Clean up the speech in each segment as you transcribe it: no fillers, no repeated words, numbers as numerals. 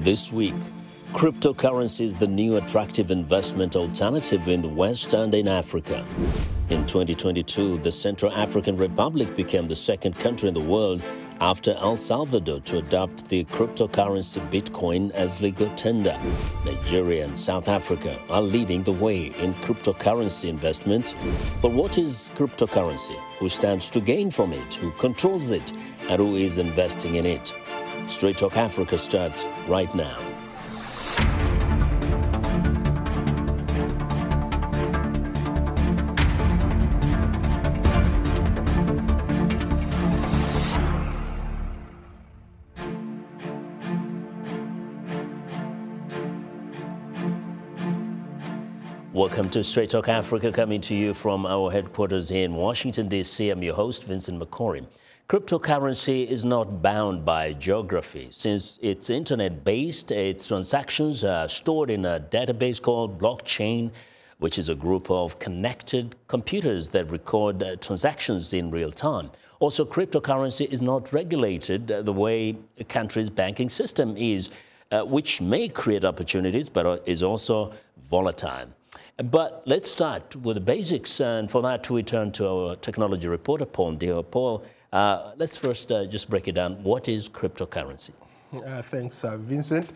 This week, cryptocurrency is the new attractive investment alternative in the West and in Africa. In 2022, the Central African Republic became the second country in the world after El Salvador to adopt the cryptocurrency Bitcoin as legal tender. Nigeria and South Africa are leading the way in cryptocurrency investments. But what is cryptocurrency? Who stands to gain from it? Who controls it? And who is investing in it? Straight Talk Africa starts right now. Welcome to Straight Talk Africa, coming to you from our headquarters here in Washington, D.C. I'm your host, Vincent McCory. Cryptocurrency is not bound by geography. Since it's internet-based, its transactions are stored in a database called blockchain, which is a group of connected computers that record transactions in real time. Also, cryptocurrency is not regulated the way a country's banking system is, which may create opportunities, but is also volatile. But let's start with the basics, and for that we turn to our technology reporter, Paul Ndio. Paul, let's first just break it down. What is cryptocurrency? Thanks, Vincent.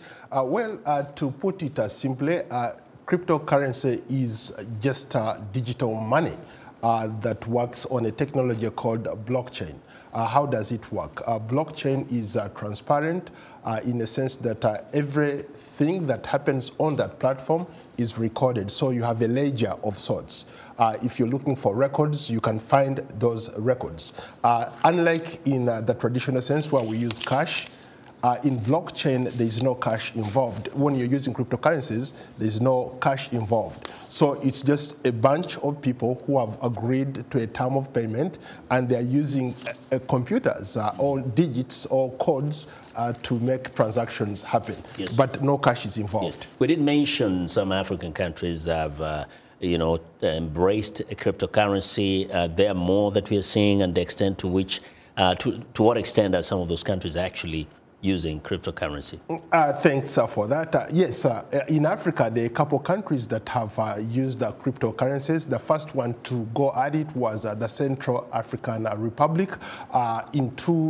To put it simply, cryptocurrency is just digital money that works on a technology called blockchain. How does it work? Blockchain is transparent in the sense that everything that happens on that platform is recorded. So you have a ledger of sorts. If you're looking for records, you can find those records. Unlike in the traditional sense where we use cash, in blockchain, there is no cash involved. When you're using cryptocurrencies, there's no cash involved. So it's just a bunch of people who have agreed to a term of payment, and they're using computers or digits or codes to make transactions happen. Yes. But no cash is involved. Yes. We did mention some African countries have embraced cryptocurrency. There are more that we are seeing, and the extent to which, to what extent are some of those countries actually using cryptocurrency? Thanks for that. Yes, in Africa, there are a couple countries that have used cryptocurrencies. The first one to go at it was the Central African Republic. In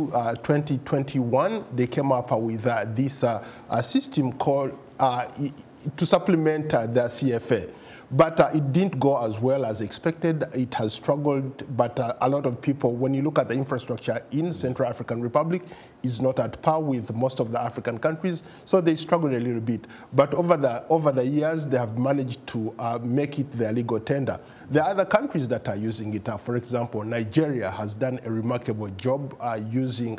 2021, they came up with this system called to supplement the CFA. But it didn't go as well as expected. It has struggled, but a lot of people, when you look at the infrastructure in Central African Republic, is not at par with most of the African countries, so they struggled a little bit. But over the years, they have managed to make it their legal tender. There are other countries that are using it. For example, Nigeria has done a remarkable job using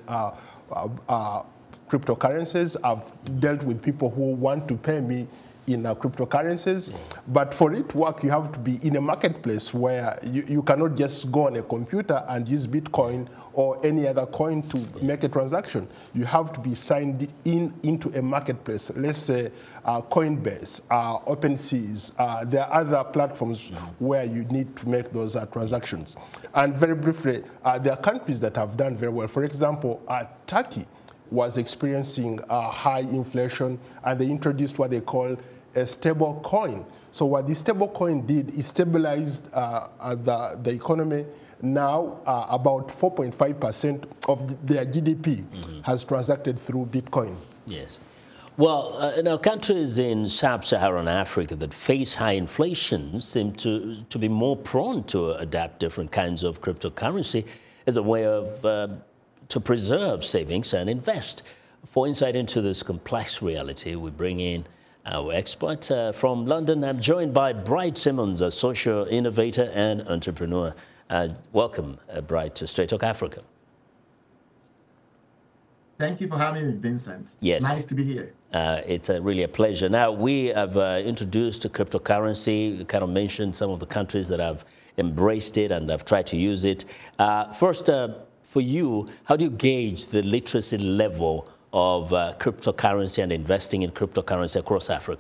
cryptocurrencies. I've dealt with people who want to pay me in cryptocurrencies, but for it to work, you have to be in a marketplace where you cannot just go on a computer and use Bitcoin or any other coin to make a transaction. You have to be signed into a marketplace. Let's say Coinbase, OpenSea. There are other platforms where you need to make those transactions. And very briefly, there are countries that have done very well. For example, Turkey was experiencing high inflation, and they introduced what they call a stable coin. So what the stable coin did is stabilized the economy. Now about 4.5% of their GDP has transacted through Bitcoin. Yes. Well, now countries in sub-Saharan Africa that face high inflation seem to be more prone to adapt different kinds of cryptocurrency as a way of to preserve savings and invest. For insight into this complex reality, we bring in our expert from London. I'm joined by Bright Simmons, a social innovator and entrepreneur. Welcome, Bright, to Straight Talk Africa. Thank you for having me, Vincent. Yes. Nice to be here. It's really a pleasure. Now, we have introduced cryptocurrency, kind of mentioned some of the countries that have embraced it and have tried to use it. First, for you, how do you gauge the literacy level of cryptocurrency and investing in cryptocurrency across Africa?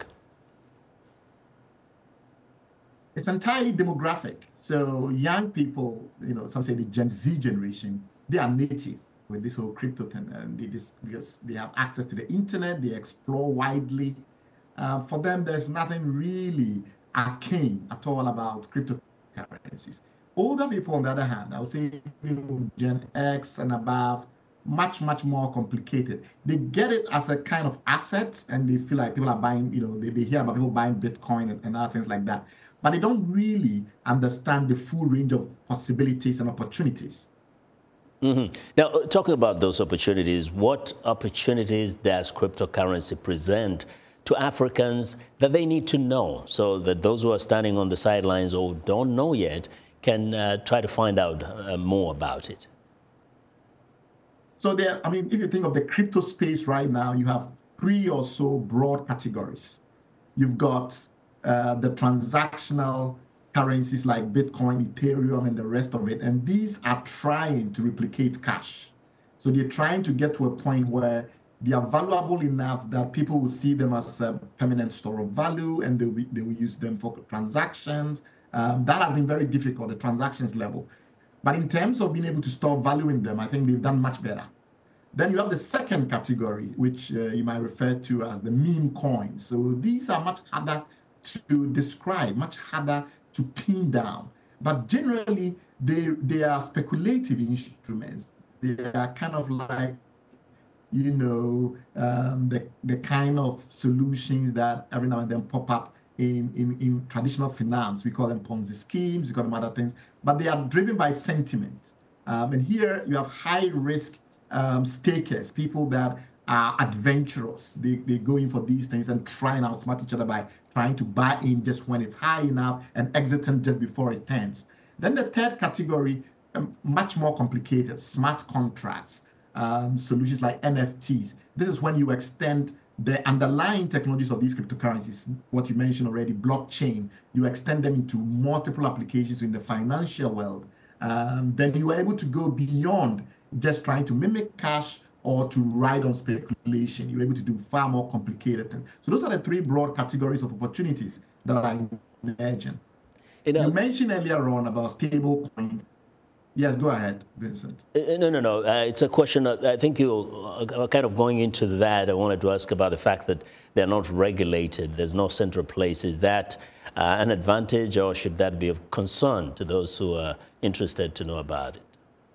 It's entirely demographic. So young people, some say the Gen Z generation, they are native with this whole crypto thing, and because they have access to the internet, they explore widely. For them, there's nothing really arcane at all about cryptocurrencies. Older people, on the other hand, I would say Gen X and above, much, much more complicated. They get it as a kind of asset, and they feel like people are buying, they hear about people buying Bitcoin and other things like that. But they don't really understand the full range of possibilities and opportunities. Mm-hmm. Now, talking about those opportunities, what opportunities does cryptocurrency present to Africans that they need to know, so that those who are standing on the sidelines or don't know yet can try to find out more about it? So if you think of the crypto space right now, you have 3 or so broad categories. You've got the transactional currencies like Bitcoin, Ethereum, and the rest of it. And these are trying to replicate cash. So they're trying to get to a point where they are valuable enough that people will see them as a permanent store of value, and they will use them for transactions. That has been very difficult, the transactions level. But in terms of being able to store value in them, I think they've done much better. Then you have the second category, which you might refer to as the meme coins. So these are much harder to describe, much harder to pin down. But generally, they are speculative instruments. They are kind of like, the kind of solutions that every now and then pop up in traditional finance. We call them Ponzi schemes, we call them other things, but they are driven by sentiment. And here you have high risk stakers, people that are adventurous. They go in for these things and try and outsmart each other by trying to buy in just when it's high enough and exiting just before it turns. Then the third category, much more complicated, smart contracts, solutions like NFTs. This is when you extend the underlying technologies of these cryptocurrencies, what you mentioned already, blockchain, you extend them into multiple applications in the financial world. Then you are able to go beyond just trying to mimic cash or to ride on speculation. You're able to do far more complicated things. So those are the 3 broad categories of opportunities that I imagine. You mentioned earlier on about stable coins. Yes, go ahead, Vincent. No. It's a question. I think you're kind of going into that. I wanted to ask about the fact that they're not regulated. There's no central place. Is that an advantage, or should that be of concern to those who are interested to know about it?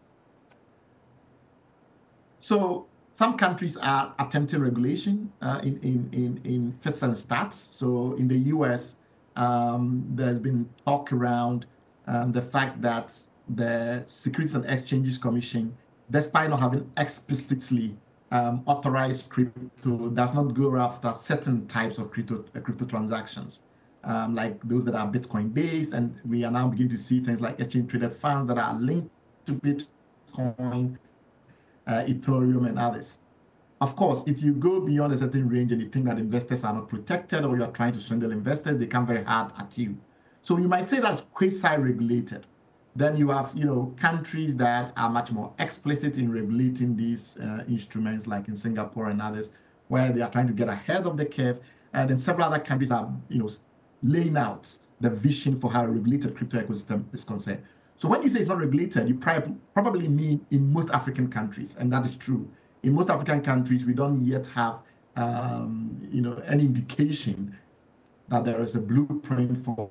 So some countries are attempting regulation in fits and starts. So in the US, there's been talk around the fact that the Securities and Exchanges Commission, despite not having explicitly authorized crypto, does not go after certain types of crypto transactions, like those that are Bitcoin based. And we are now beginning to see things like exchange traded funds that are linked to Bitcoin, Ethereum, and others. Of course, if you go beyond a certain range and you think that investors are not protected, or you are trying to swindle investors, they come very hard at you. So you might say that's quasi-regulated. Then you have, countries that are much more explicit in regulating these instruments, like in Singapore and others, where they are trying to get ahead of the curve. And then several other countries are, laying out the vision for how a regulated crypto ecosystem is concerned. So when you say it's not regulated, you probably mean in most African countries, and that is true. In most African countries, we don't yet have, any indication that there is a blueprint for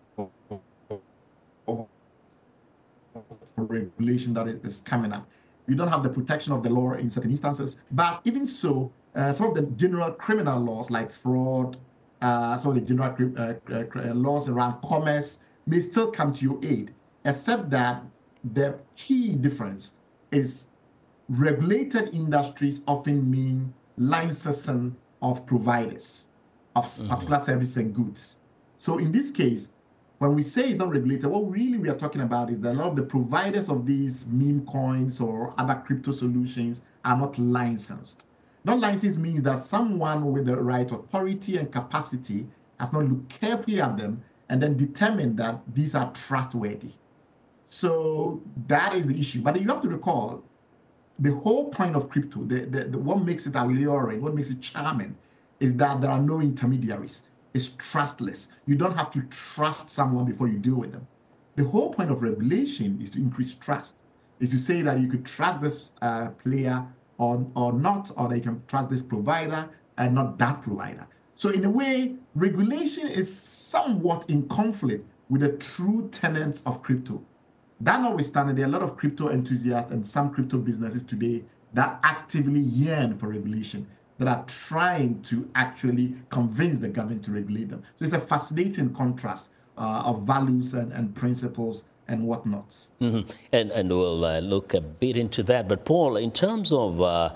regulation that is coming up. You don't have the protection of the law in certain instances, but even so, some of the general criminal laws like fraud, some of the general laws around commerce may still come to your aid, except that the key difference is regulated industries often mean licensing of providers of particular services and goods. So in this case, when we say it's not regulated, what really we are talking about is that a lot of the providers of these meme coins or other crypto solutions are not licensed. Not licensed means that someone with the right authority and capacity has not looked carefully at them and then determined that these are trustworthy. So that is the issue. But you have to recall, the whole point of crypto, what makes it alluring, what makes it charming, is that there are no intermediaries. It's trustless. You don't have to trust someone before you deal with them. The whole point of regulation is to increase trust. is to say that you could trust this player or not, or that you can trust this provider and not that provider. So in a way, regulation is somewhat in conflict with the true tenets of crypto. That notwithstanding, there are a lot of crypto enthusiasts and some crypto businesses today that actively yearn for regulation, that are trying to actually convince the government to regulate them. So it's a fascinating contrast of values and principles and whatnots. And we'll look a bit into that. But Paul, in terms of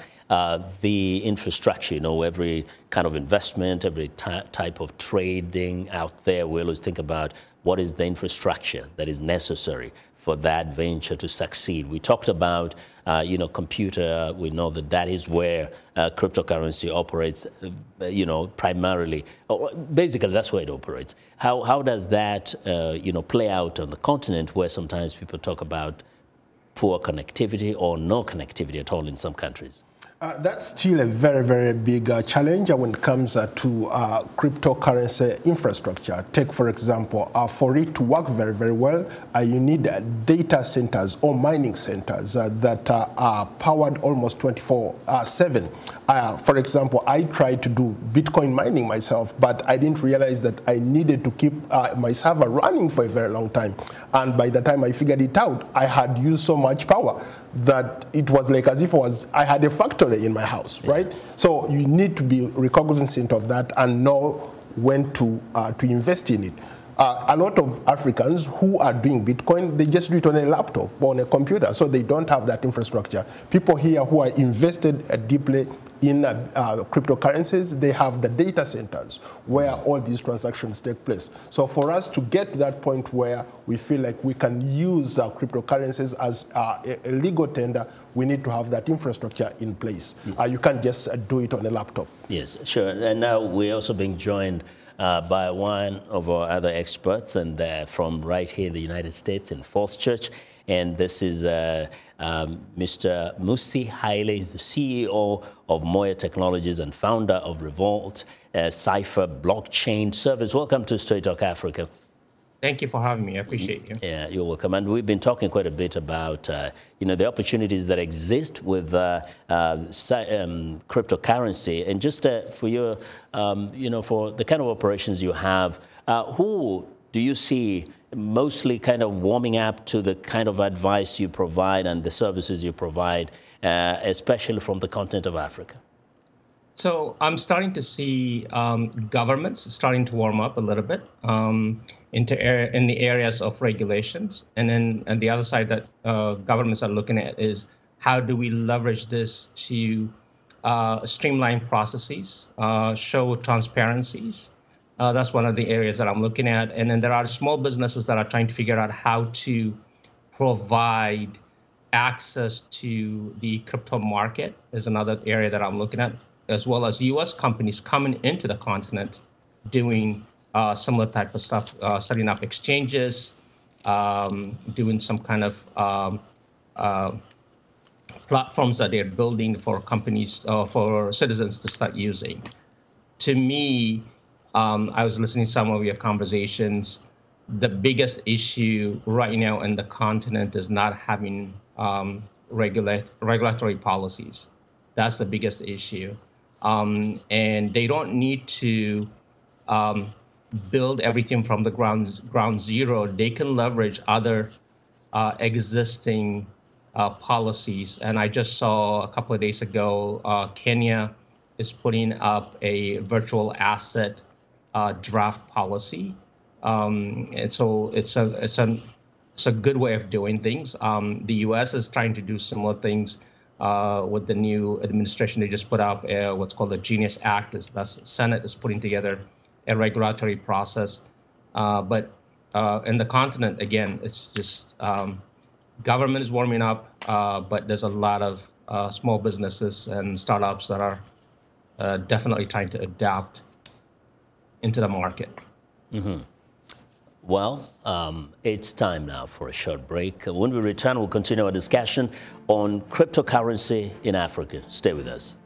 the infrastructure, every kind of investment, every type of trading out there, we always think about what is the infrastructure that is necessary for that venture to succeed. We talked about, computer. We know that is where cryptocurrency operates, primarily. Basically, that's where it operates. How does that, play out on the continent, where sometimes people talk about poor connectivity or no connectivity at all in some countries? That's still a very, very big challenge when it comes to cryptocurrency infrastructure. Take, for example, for it to work very, very well, you need data centers or mining centers that are powered almost 24/7. For example, I tried to do Bitcoin mining myself, but I didn't realize that I needed to keep my server running for a very long time. And by the time I figured it out, I had used so much power that it was like as if I had a factory in my house, right? So you need to be cognizant of that and know when to invest in it. A lot of Africans who are doing Bitcoin, they just do it on a laptop or on a computer, so they don't have that infrastructure. People here who are invested deeply in cryptocurrencies, they have the data centers where all these transactions take place. So for us to get to that point where we feel like we can use cryptocurrencies as a legal tender, we need to have that infrastructure in place. You can't just do it on a laptop. Yes, sure. And now we're also being joined by one of our other experts, and from right here in the United States in Falls Church. And this is Mr. Musi Haile. He's the CEO of Moya Technologies and founder of Revolt Cypher Blockchain Service. Welcome to Straight Talk Africa. Thank you for having me. I appreciate you. Yeah, you're welcome. And we've been talking quite a bit about, the opportunities that exist with cryptocurrency. And just for your, for the kind of operations you have, who do you see mostly kind of warming up to the kind of advice you provide and the services you provide, especially from the continent of Africa? So I'm starting to see governments starting to warm up a little bit in the areas of regulations. And then on the other side that governments are looking at is how do we leverage this to streamline processes, show transparencies. That's one of the areas that I'm looking at. And then there are small businesses that are trying to figure out how to provide access to the crypto market is another area that I'm looking at, as well as U.S. companies coming into the continent doing similar type of stuff, setting up exchanges, doing some kind of platforms that they're building for companies, for citizens to start using. To me, I was listening to some of your conversations. The biggest issue right now in the continent is not having regulatory policies. That's the biggest issue. And they don't need to build everything from the ground zero. They can leverage other existing policies. And I just saw a couple of days ago, Kenya is putting up a virtual asset draft policy. And so it's a good way of doing things. The U.S. is trying to do similar things with the new administration. They just put up what's called the Genius Act. The Senate is putting together a regulatory process. But in the continent, again, it's just government is warming up, but there's a lot of small businesses and startups that are definitely trying to adapt into the market. Mm-hmm. Well, it's time now for a short break. When we return, we'll continue our discussion on cryptocurrency in Africa. Stay with us.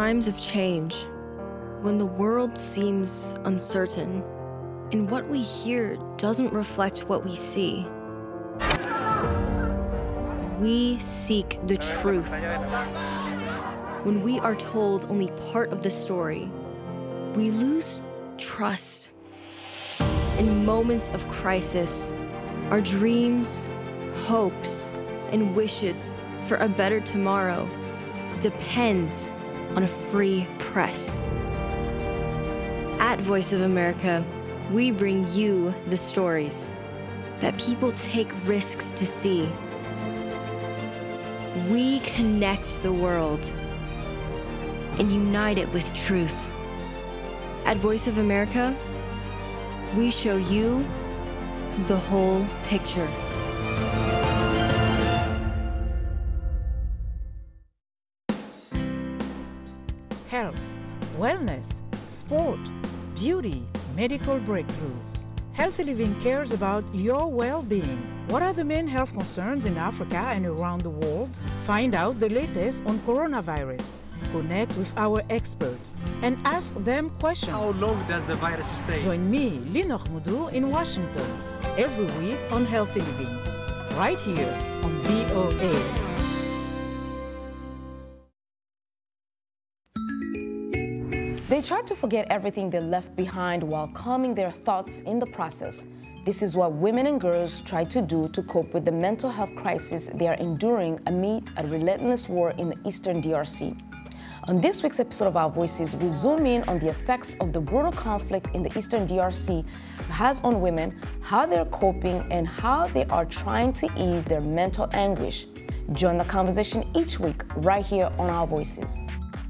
times of change, when the world seems uncertain and what we hear doesn't reflect what we see, we seek the truth. When we are told only part of the story, we lose trust. In moments of crisis, our dreams, hopes, and wishes for a better tomorrow depends on a free press. At Voice of America, we bring you the stories that people take risks to see. We connect the world and unite it with truth. At Voice of America, we show you the whole picture. Health, wellness, sport, beauty, medical breakthroughs. Healthy Living cares about your well-being. What are the main health concerns in Africa and around the world? Find out the latest on coronavirus. Connect with our experts and ask them questions. How long does the virus stay? Join me, Linor Moudou, in Washington, every week on Healthy Living, right here on VOA. They try to forget everything they left behind while calming their thoughts in the process. This is what women and girls try to do to cope with the mental health crisis they are enduring amid a relentless war in the Eastern DRC. On this week's episode of Our Voices, we zoom in on the effects of the brutal conflict in the Eastern DRC has on women, how they're coping, and how they are trying to ease their mental anguish. Join the conversation each week right here on Our Voices.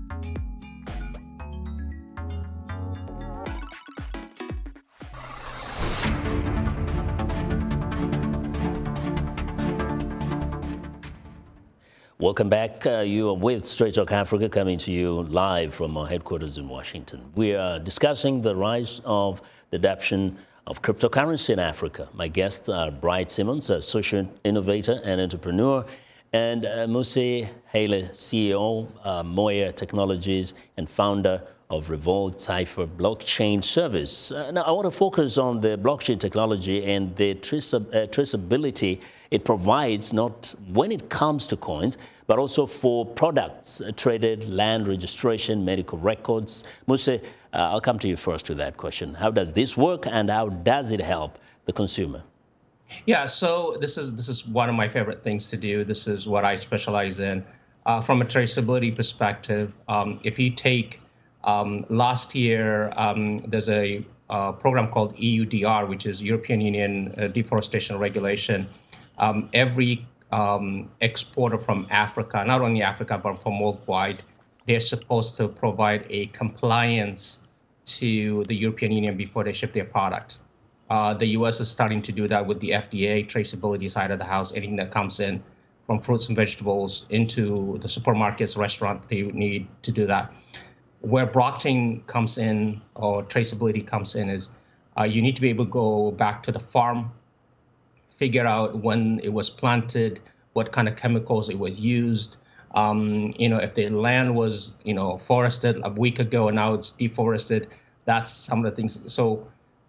Welcome back. You are with Straight Talk Africa, coming to you live from our headquarters in Washington. We are discussing the rise of the adoption of cryptocurrency in Africa. My guests are Bright Simmons, a social innovator and entrepreneur, and Moussé Haile, CEO, Moya Technologies, and founder of Revolt Cypher blockchain service. Now, I want to focus on the blockchain technology and the traceability it provides, not when it comes to coins, but also for products traded, land registration, medical records. Moussé, I'll come to you first with that question. How does this work, and how does it help the consumer? Yeah, so this is one of my favorite things to do. This is what I specialize in. From a traceability perspective, if you take last year, there's a program called EUDR, which is European Union Deforestation Regulation. Every exporter from Africa, not only Africa, but from worldwide, they're supposed to provide a compliance to the European Union before they ship their product. The U.S. is starting to do that with the FDA traceability side of the house. Anything that comes in from fruits and vegetables into the supermarkets, restaurant, they need to do that. Where blockchain comes in, or traceability comes in, is you need to be able to go back to the farm, figure out when it was planted, what kind of chemicals it was used. If the land was, forested a week ago and now it's deforested, that's some of the things. So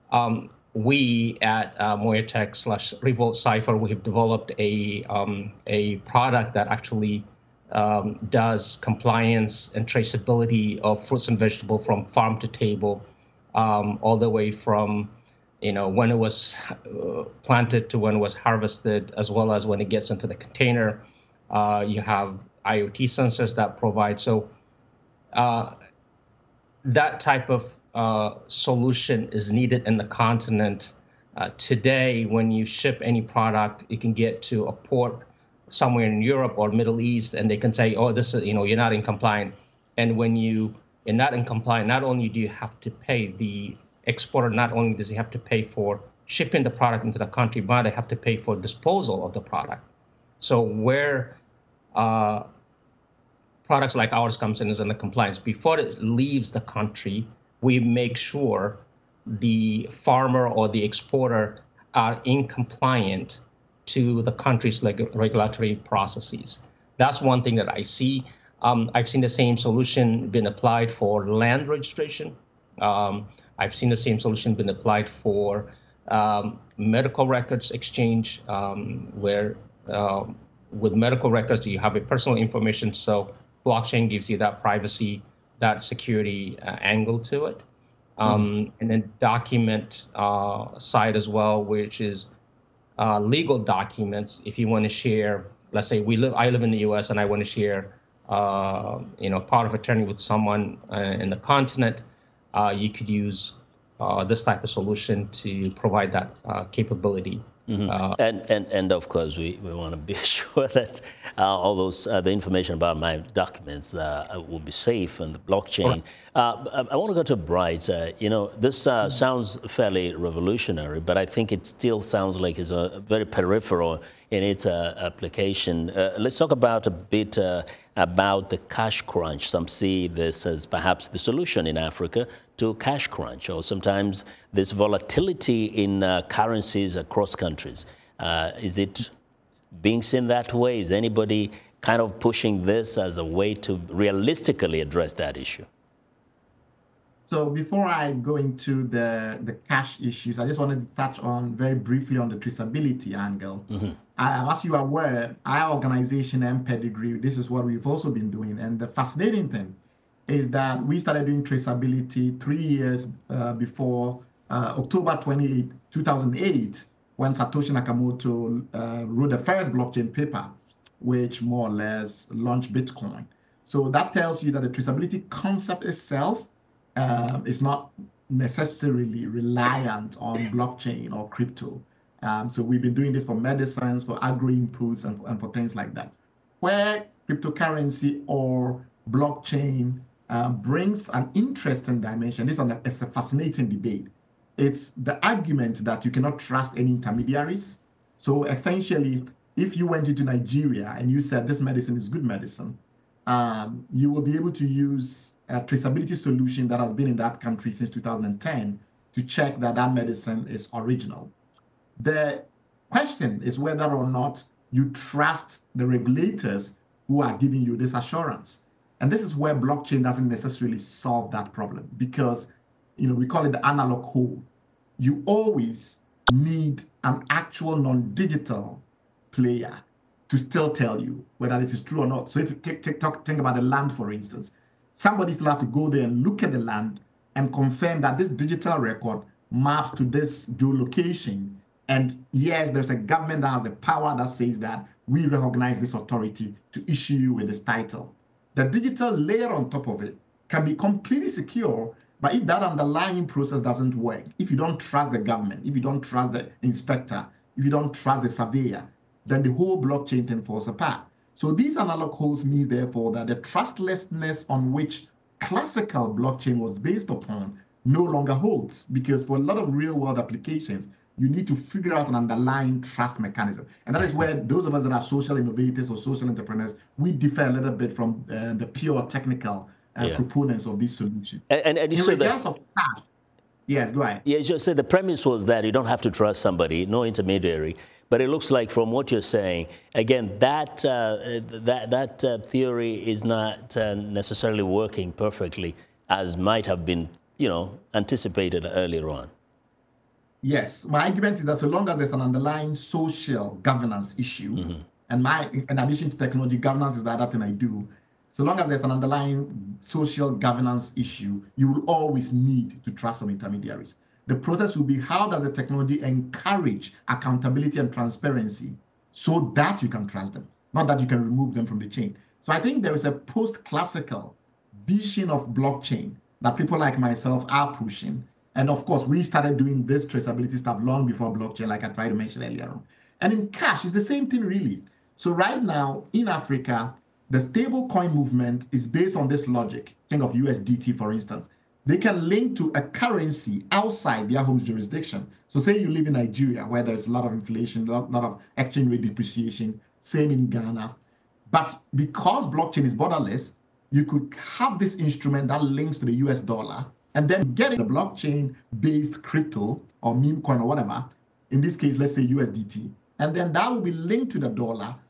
we at Moya Tech / Revolt Cypher, we have developed a product that actually does compliance and traceability of fruits and vegetables from farm to table, all the way from when it was planted to when it was harvested, as well as when it gets into the container. You have IoT sensors that provide. So that type of solution is needed in the continent. Today, when you ship any product, it can get to a port somewhere in Europe or Middle East, and they can say, oh, this is, you're not in compliance. And when you're not in compliance, not only do you have to pay the exporter, not only does he have to pay for shipping the product into the country, but they have to pay for disposal of the product. So where products like ours comes in is in the compliance. Before it leaves the country, we make sure the farmer or the exporter are in compliant to the country's regulatory processes. That's one thing that I see. I've seen the same solution been applied for land registration. I've seen the same solution been applied for medical records exchange, where with medical records you have a personal information, so blockchain gives you that privacy, that security angle to it. And then document side as well, which is legal documents. If you want to share, let's say I live in the U.S. and I want to share, power of attorney with someone in the continent, you could use this type of solution to provide that capability. And of course, we want to be sure that all those the information about my documents will be safe on the blockchain. I want to go to Bright. This sounds fairly revolutionary, but I think it still sounds like it's a very peripheral in its application. Let's talk about a bit about the cash crunch. Some see this as perhaps the solution in Africa to cash crunch, or sometimes this volatility in currencies across countries. Is it being seen that way? Is anybody kind of pushing this as a way to realistically address that issue? So before I go into the cash issues, I just wanted to touch on very briefly on the traceability angle. As you are aware, our organization, mPedigree, this is what we've also been doing. And the fascinating thing is that we started doing traceability 3 years before October 28, 2008, when Satoshi Nakamoto wrote the first blockchain paper, which more or less launched Bitcoin. So that tells you that the traceability concept itself is not necessarily reliant on blockchain or crypto. So we've been doing this for medicines, for agro inputs, and for things like that. Where cryptocurrency or blockchain brings an interesting dimension, this is a fascinating debate. It's the argument that you cannot trust any intermediaries. So essentially, if you went into Nigeria and you said this medicine is good medicine, you will be able to use a traceability solution that has been in that country since 2010 to check that that medicine is original. The question is whether or not you trust the regulators who are giving you this assurance. And this is where blockchain doesn't necessarily solve that problem, because we call it the analog hole. You always need an actual non-digital player to still tell you whether this is true or not. So if you think about the land, for instance, somebody still has to go there and look at the land and confirm that this digital record maps to this geolocation. And yes, there's a government that has the power that says that we recognize this authority to issue you with this title. The digital layer on top of it can be completely secure, but if that underlying process doesn't work, if you don't trust the government, if you don't trust the inspector, if you don't trust the surveyor, then the whole blockchain thing falls apart. So these analog holes means, therefore, that the trustlessness on which classical blockchain was based upon no longer holds, because for a lot of real-world applications, you need to figure out an underlying trust mechanism. And that is where those of us that are social innovators or social entrepreneurs, we differ a little bit from the pure technical proponents of this solution. And you in regards of cash, yes, go ahead. Yes, you said the premise was that you don't have to trust somebody, no intermediary. But it looks like from what you're saying, again, that theory is not necessarily working perfectly as might have been, anticipated earlier on. Yes, my argument is that so long as there's an underlying social governance issue, and in addition to technology, governance is the other thing I do. So long as there's an underlying social governance issue, you will always need to trust some intermediaries. The process will be, how does the technology encourage accountability and transparency so that you can trust them, not that you can remove them from the chain. So I think there is a post-classical vision of blockchain that people like myself are pushing. And of course, we started doing this traceability stuff long before blockchain, like I tried to mention earlier on. And in cash, it's the same thing, really. So right now in Africa, the stable coin movement is based on this logic. Think of USDT, for instance. They can link to a currency outside their home jurisdiction. So say you live in Nigeria, where there's a lot of inflation, a lot of exchange rate depreciation, same in Ghana. But because blockchain is borderless, you could have this instrument that links to the US dollar and then get the blockchain-based crypto or meme coin or whatever, in this case, let's say USDT, and then that will be linked to the dollar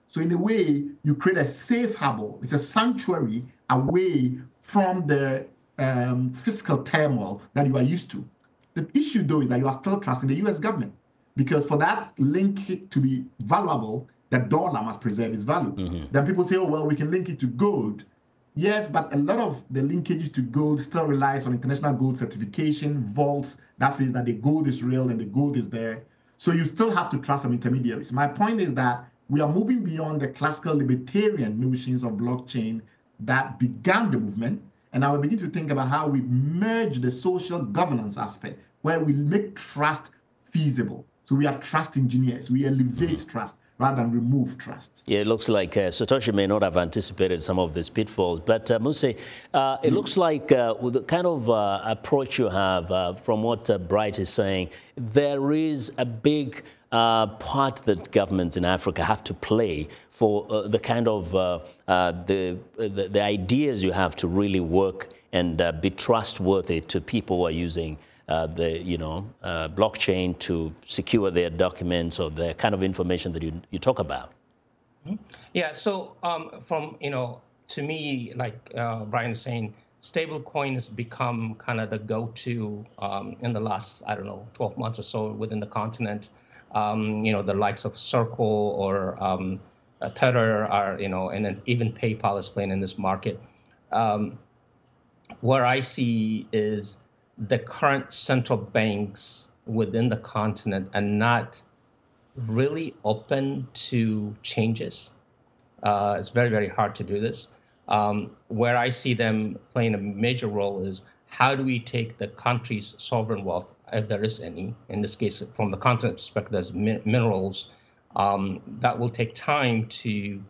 So in a way, you create a safe harbor. It's a sanctuary away from the fiscal turmoil that you are used to. The issue, though, is that you are still trusting the U.S. government, because for that link to be valuable, the dollar must preserve its value. Then people say, oh, well, we can link it to gold. Yes, but a lot of the linkages to gold still relies on international gold certification, vaults, that says that the gold is real and the gold is there. So you still have to trust some intermediaries. My point is that we are moving beyond the classical libertarian notions of blockchain that began the movement. And now we begin to think about how we merge the social governance aspect, where we make trust feasible. So we are trust engineers. We elevate trust rather than remove trust. Yeah, it looks like Satoshi may not have anticipated some of these pitfalls. But Muse, it looks like with the kind of approach you have from what Bright is saying, there is a big part that governments in Africa have to play for the kind of the ideas you have to really work and be trustworthy to people who are using blockchain to secure their documents or the kind of information that you talk about. Yeah. So to me, like Brian is saying, stable coin has become kind of the go-to in the last, 12 months or so within the continent. The likes of Circle or Tether are, and then even PayPal is playing in this market. Where I see is the current central banks within the continent are not really open to changes. It's very, very hard to do this. Where I see them playing a major role is how do we take the country's sovereign wealth, if there is any, in this case, from the continent perspective, there's minerals, that will take time to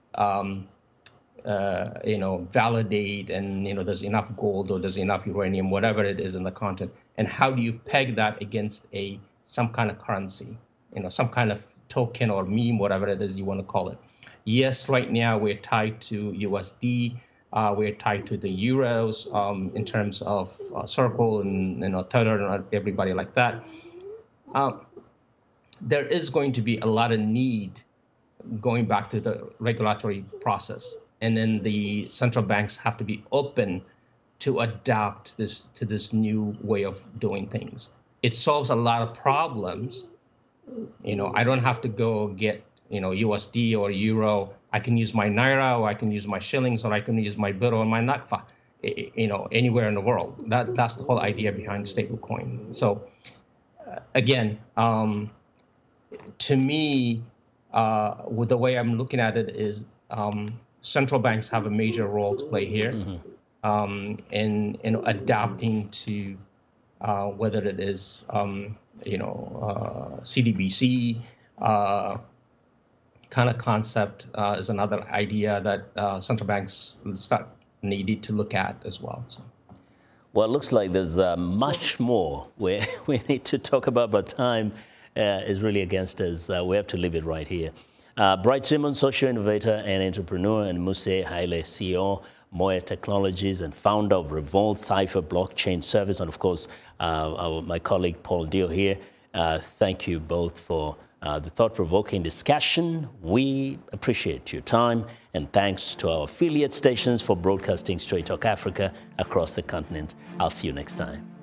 validate, and there's enough gold or there's enough uranium, whatever it is in the continent, and how do you peg that against some kind of currency, some kind of token or meme, whatever it is you want to call it. Yes, right now we're tied to USD, we're tied to the euros in terms of Circle and Tether and everybody like that. There is going to be a lot of need going back to the regulatory process. And then the central banks have to be open to adapt to this new way of doing things. It solves a lot of problems. I don't have to go get, USD or euro. I can use my Naira, or I can use my shillings, or I can use my Birr or my Nakfa, anywhere in the world. That's the whole idea behind stablecoin. So again, to me, with the way I'm looking at it is, central banks have a major role to play here in adapting to whether it is CDBC kind of concept is another idea that central banks needed to look at as well. So. Well, it looks like there's much more we need to talk about, but time is really against us. We have to leave it right here. Bright Simons, social innovator and entrepreneur, and Muse Haile, CEO, Moya Technologies, and founder of Revolt Cypher Blockchain Service, and of course, my colleague Paul Dio here. Thank you both for the thought-provoking discussion. We appreciate your time, and thanks to our affiliate stations for broadcasting Straight Talk Africa across the continent. I'll see you next time.